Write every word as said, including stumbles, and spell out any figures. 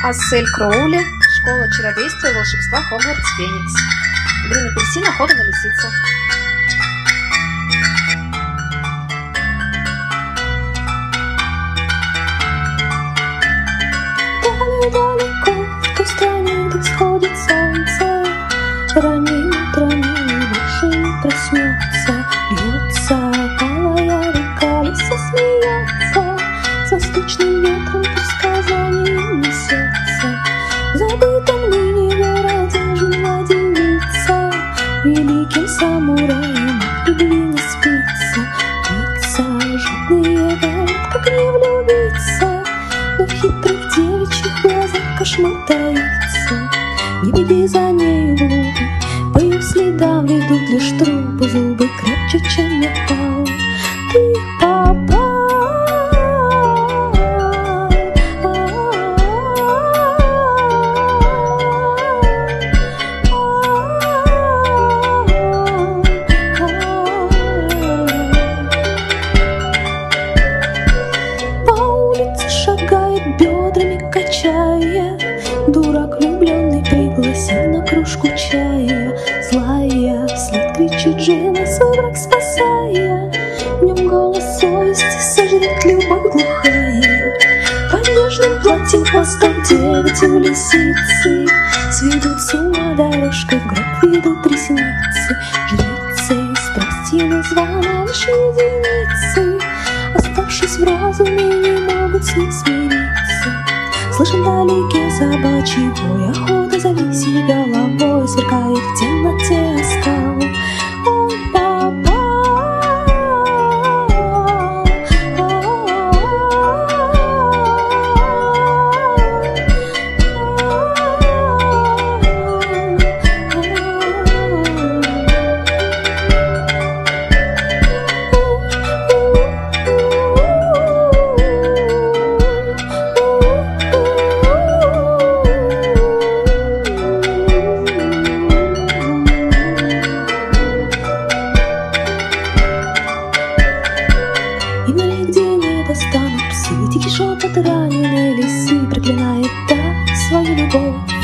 Ассель Кроули, школа чародейства и волшебства Хогвартс Феникс. Грин апельсин, охота на лисицу. Далеко в той стране, где всходит солнце, ранним утром больше не проснется. Льется алая река, лиса смеется, с восточным ветром предсказанием несется. В забытом ныне городе жила девица, великим самураем от любви не спится. Лица жадные горят, как не влюбиться, но в хитрых девичьих глазах кошмар таится. Не беги за нею глупо, по ее следам ведут лишь трупы, зубы крепче, чем металл. Ты попал. Шагает бедрами, качая, дурак влюбленный пригласил на кружку чая. Злая вслед кричит жена, свой враг спасая. В нем голос совести сожрет любовь глухая. Под нежным платьем хвостом девять у лисицы сведут с ума дорожкой, в гроб ведут ресницы. Жрицей страсти названа лишь единицы, оставшись в разуме, не могут с ней смириться. Слышим вдалеке собачий вой, охота за лисьей головой сверкает в темноте скал. Он попал. И нигде не достанут псы, тихий шепот раненой лисы проклинает так свою любовь.